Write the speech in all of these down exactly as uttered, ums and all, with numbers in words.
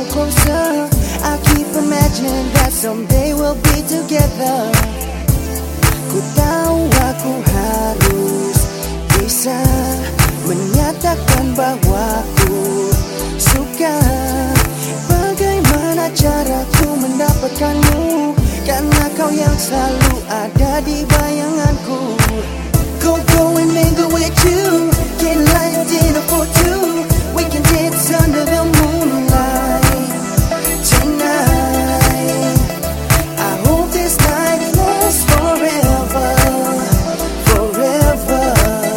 closer. I keep imagining that someday we'll be together. Ku tahu aku harus bisa menyatakan bahwa ku suka. Bagaimana caraku mendapatkanmu, karena kau yang selalu ada di bayanganku. Go, go and mingle with you, get light dinner for two. We can dance under the moonlight tonight. I hope this night lasts forever, forever.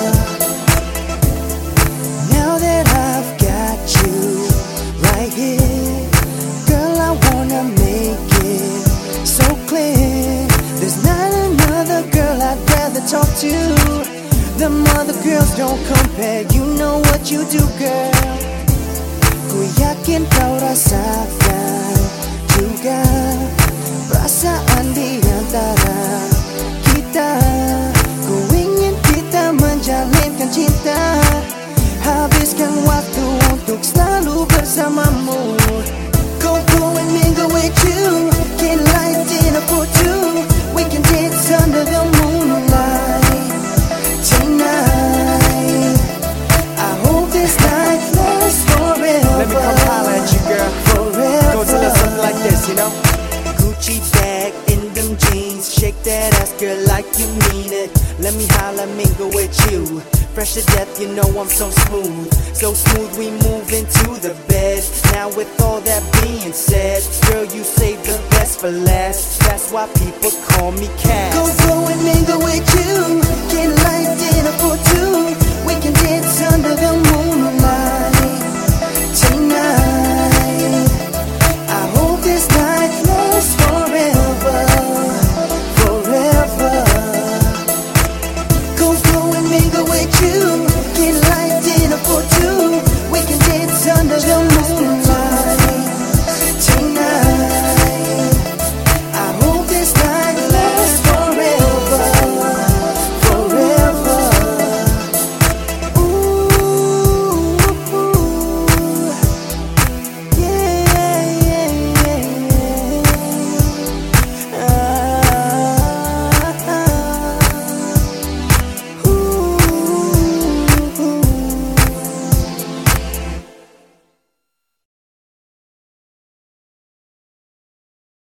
Now that I've got you right here, girl, I wanna make it so clear. There's not another girl I'd rather talk to. The other girls don't compare, you know what you do, girl. Ku yakin kau rasakan juga perasaan di antara kita. Ku ingin kita menjalinkan cinta, habiskan waktu untuk selalu bersamamu. Go, go and mingle with you, get light dinner for two. We can dance under the moonlight tonight. I hope this night lasts forever. Let me come holler at you, girl. Forever. Goes a little something like this, you know. Gucci bag in them jeans, shake that ass, girl, like you mean it. Let me holler, mingle with you. Fresh to death, you know I'm so smooth. So smooth, we move into the bed. Now with all that being said, girl, you save the best for last. That's why people call me Cass. Go, go and mingle with you, get light dinner for